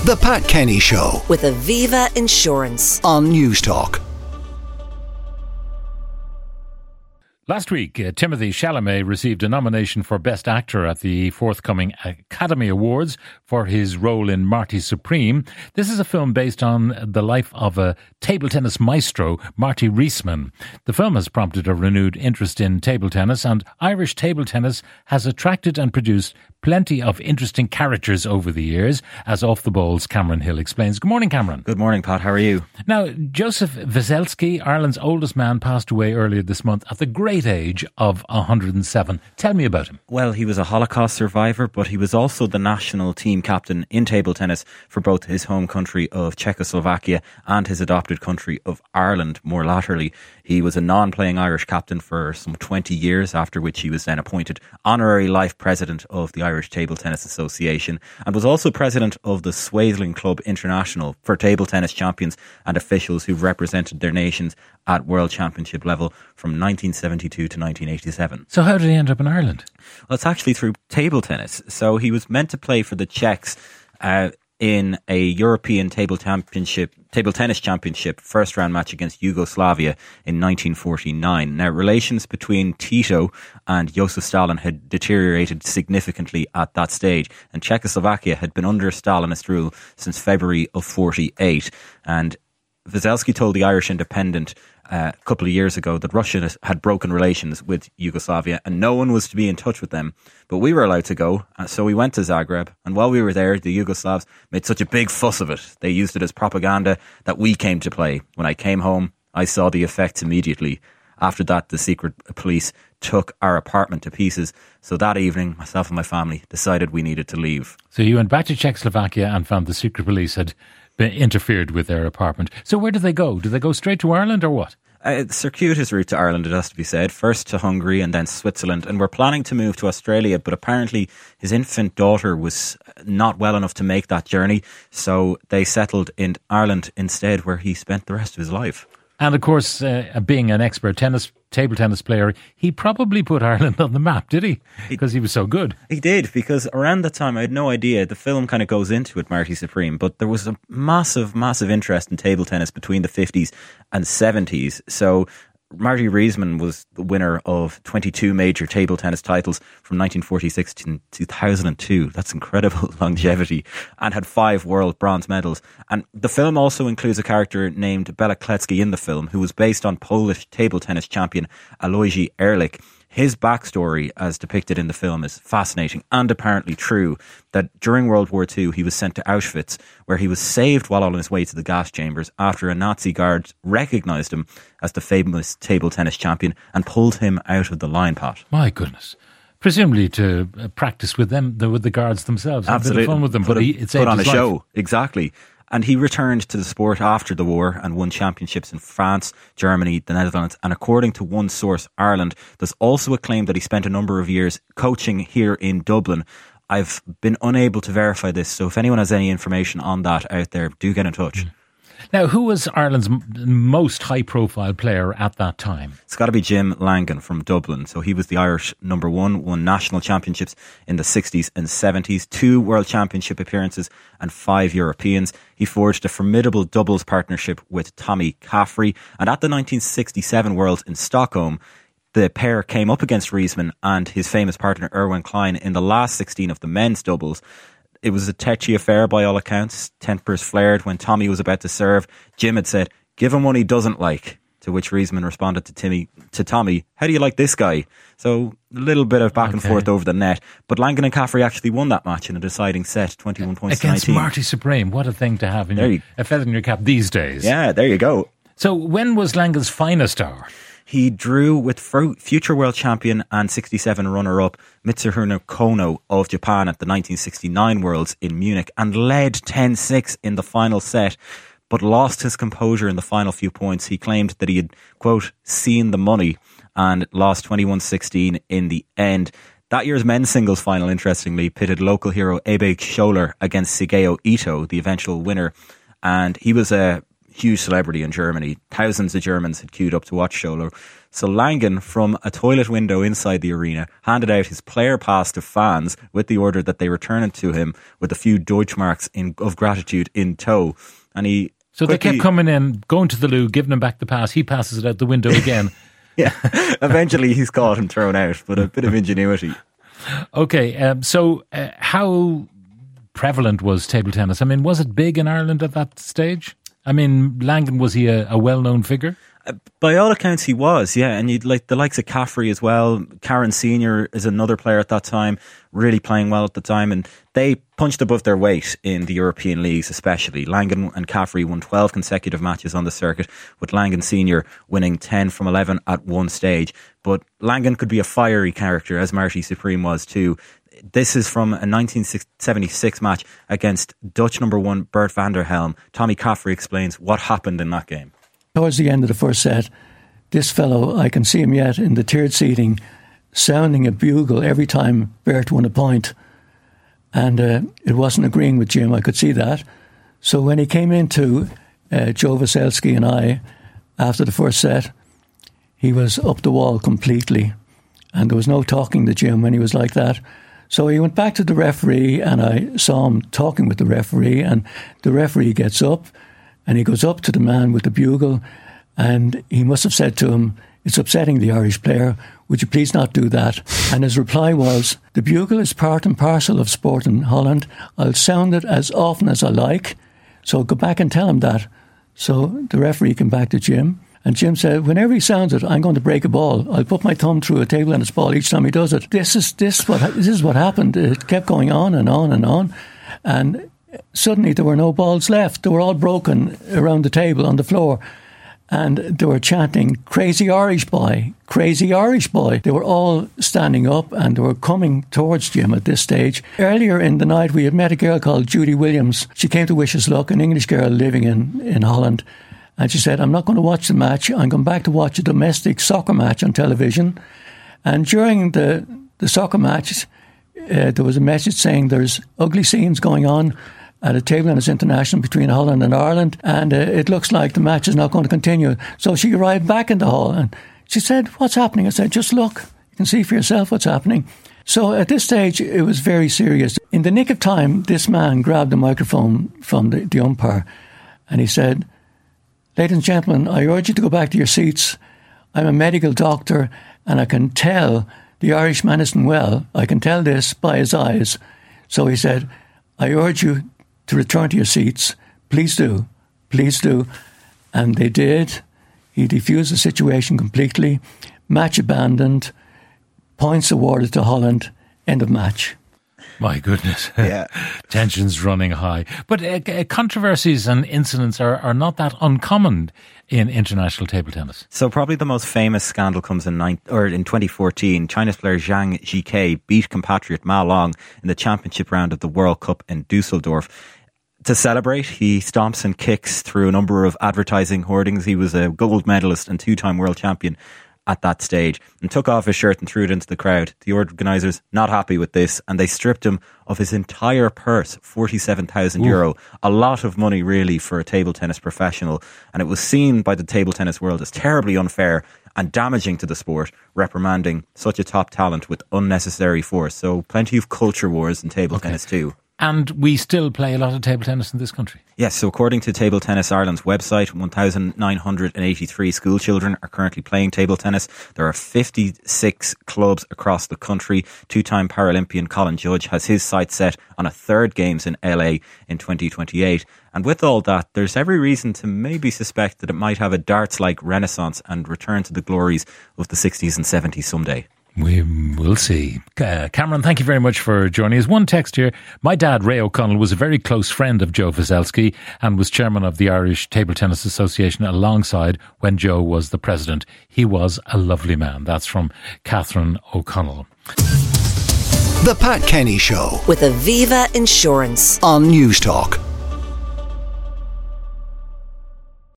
The Pat Kenny Show with Aviva Insurance on Newstalk. Last week, Timothée Chalamet received a nomination for Best Actor at the forthcoming Academy Awards for his role in Marty Supreme. This is a film based on the life of a table tennis maestro, Marty Reisman. The film has prompted a renewed interest in table tennis, and Irish table tennis has attracted and produced plenty of interesting characters over the years, as Off the Ball's Cameron Hill explains. Good morning, Cameron. Good morning, Pat. How are you? Now, Joseph Wieselski, Ireland's oldest man, passed away earlier this month at the great age of 107. Tell me about him. Well, he was a Holocaust survivor, but he was also the national team captain in table tennis for both his home country of Czechoslovakia and his adopted country of Ireland more latterly. He was a non-playing Irish captain for some 20 years, after which he was then appointed honorary life president of the Irish Table Tennis Association, and was also president of the Swaithling Club International for table tennis champions and officials who've represented their nations at World Championship level from 1972 to 1987. So how did he end up in Ireland? Well, it's actually through table tennis. So he was meant to play for the Czechs in a European table tennis championship first round match against Yugoslavia in 1949. Now, relations between Tito and Joseph Stalin had deteriorated significantly at that stage, and Czechoslovakia had been under Stalinist rule since February of 48. And Wieselski told the Irish Independent a couple of years ago that Russia had broken relations with Yugoslavia and no one was to be in touch with them. But we were allowed to go, and so we went to Zagreb, and while we were there, the Yugoslavs made such a big fuss of it. They used it as propaganda that we came to play. When I came home, I saw the effects immediately. After that, the secret police took our apartment to pieces. So that evening, myself and my family decided we needed to leave. So you went back to Czechoslovakia and found the secret police had interfered with their apartment. So where did they go? Did they go straight to Ireland or what? Circuitous route to Ireland, it has to be said. First to Hungary and then Switzerland. And we're planning to move to Australia, but apparently his infant daughter was not well enough to make that journey. So they settled in Ireland instead, where he spent the rest of his life. And of course, being an expert table tennis player, he probably put Ireland on the map, did he? Because he was so good. He did, because around that time, I had no idea. The film kind of goes into it, Marty Supreme, but there was a massive, massive interest in table tennis between the 50s and 70s. So Marty Reisman was the winner of 22 major table tennis titles from 1946 to 2002. That's incredible longevity. And had 5 world bronze medals. And the film also includes a character named Bela Klecki in the film, who was based on Polish table tennis champion Alojzy Erlich. His backstory, as depicted in the film, is fascinating and apparently true, that during World War II he was sent to Auschwitz, where he was saved while on his way to the gas chambers after a Nazi guard recognised him as the famous table tennis champion and pulled him out of the lion pot. My goodness. Presumably to practice with them, with the guards themselves. Absolutely. A bit of fun with them. Put on a show. Exactly. And he returned to the sport after the war and won championships in France, Germany, the Netherlands, and according to one source, Ireland. There's also a claim that he spent a number of years coaching here in Dublin. I've been unable to verify this, so if anyone has any information on that out there, do get in touch. Now, who was Ireland's most high-profile player at that time? It's got to be Jim Langan from Dublin. So he was the Irish number one, won national championships in the 60s and 70s, 2 World Championship appearances and 5 Europeans. He forged a formidable doubles partnership with Tommy Caffrey. And at the 1967 Worlds in Stockholm, the pair came up against Reisman and his famous partner Erwin Klein in the last 16 of the men's doubles. It was a tetchy affair by all accounts. Tempers flared when Tommy was about to serve. Jim had said, "Give him one he doesn't like." To which Reisman responded to Tommy, "How do you like this guy?" So a little bit of back and forth over the net. But Langan and Caffrey actually won that match in a deciding set, 21 points to 19. Against Marty Supreme. What a thing to have in a feather in your cap these days. Yeah, there you go. So when was Langan's finest hour? He drew with future world champion and 67 runner-up Mitsuhiro Kono of Japan at the 1969 Worlds in Munich and led 10-6 in the final set, but lost his composure in the final few points. He claimed that he had, quote, seen the money and lost 21-16 in the end. That year's men's singles final, interestingly, pitted local hero Abe Scholler against Shigeo Ito, the eventual winner. And he was huge celebrity in Germany. Thousands of Germans had queued up to watch Scholler. So Langen, from a toilet window inside the arena, handed out his player pass to fans with the order that they return it to him with a few Deutschmarks of gratitude in tow. And he So they kept coming in, going to the loo, giving him back the pass. He passes it out the window again. Yeah, eventually he's caught and thrown out, but a bit of ingenuity. Okay, so how prevalent was table tennis? I mean, was it big in Ireland at that stage? I mean, Langen, was he a well-known figure? By all accounts, he was, yeah. And you'd like the likes of Caffrey as well. Karen Senior is another player at that time, really playing well at the time. And they punched above their weight in the European leagues, especially. Langen and Caffrey won 12 consecutive matches on the circuit, with Langen Senior winning 10 from 11 at one stage. But Langen could be a fiery character, as Marty Supreme was too. This is from a 1976 match against Dutch number 1 Bert van der Helm. Tommy Caffrey explains what happened in that game. Towards the end of the first set, this fellow, I can see him yet in the tiered seating, sounding a bugle every time Bert won a point. And it wasn't agreeing with Jim, I could see that. So when he came into Joe Vasilski and I, after the first set, he was up the wall completely. And there was no talking to Jim when he was like that. So he went back to the referee, and I saw him talking with the referee, and the referee gets up, and he goes up to the man with the bugle, and he must have said to him, "It's upsetting the Irish player. Would you please not do that?" And his reply was, "The bugle is part and parcel of sport in Holland. I'll sound it as often as I like. So go back and tell him that." So the referee came back to Jim, and Jim said, "Whenever he sounds it, I'm going to break a ball. I'll put my thumb through a table tennis ball each time he does it." This is what happened. It kept going on and on and on. And suddenly there were no balls left. They were all broken around the table on the floor. And they were chanting, "Crazy Irish boy, crazy Irish boy." They were all standing up and they were coming towards Jim at this stage. Earlier in the night, we had met a girl called Judy Williams. She came to wish us luck, an English girl living in Holland. And she said, "I'm not going to watch the match. I'm going back to watch a domestic soccer match on television." And during the soccer match, there was a message saying there's ugly scenes going on at a table tennis international between Holland and Ireland, and it looks like the match is not going to continue. So she arrived back in the hall and she said, "What's happening?" I said, "Just look. You can see for yourself what's happening." So at this stage, it was very serious. In the nick of time, this man grabbed the microphone from the umpire and he said, "Ladies and gentlemen, I urge you to go back to your seats. I'm a medical doctor and I can tell the Irishman isn't well. I can tell this by his eyes." So he said, "I urge you to return to your seats. Please do. Please do." And they did. He defused the situation completely. Match abandoned. Points awarded to Holland. End of match. My goodness. Yeah. Tensions running high. But controversies and incidents are not that uncommon in international table tennis. So probably the most famous scandal comes in 2014. China's player Zhang Zhike beat compatriot Ma Long in the championship round of the World Cup in Dusseldorf. To celebrate, he stomps and kicks through a number of advertising hoardings. He was a gold medalist and 2-time world champion at that stage, and took off his shirt and threw it into the crowd. The organisers not happy with this, and they stripped him of his entire purse, €47,000. A lot of money really for a table tennis professional, and it was seen by the table tennis world as terribly unfair and damaging to the sport, reprimanding such a top talent with unnecessary force. So plenty of culture wars in table tennis too. And we still play a lot of table tennis in this country. Yes, so according to Table Tennis Ireland's website, 1,983 school children are currently playing table tennis. There are 56 clubs across the country. 2-time Paralympian Colin Judge has his sights set on a third Games in LA in 2028. And with all that, there's every reason to maybe suspect that it might have a darts-like renaissance and return to the glories of the 60s and 70s someday. We will see. Cameron, thank you very much for joining us. One text here. My dad, Ray O'Connell, was a very close friend of Joe Vasilski and was chairman of the Irish Table Tennis Association alongside when Joe was the president. He was a lovely man. That's from Catherine O'Connell. The Pat Kenny Show with Aviva Insurance on News Talk.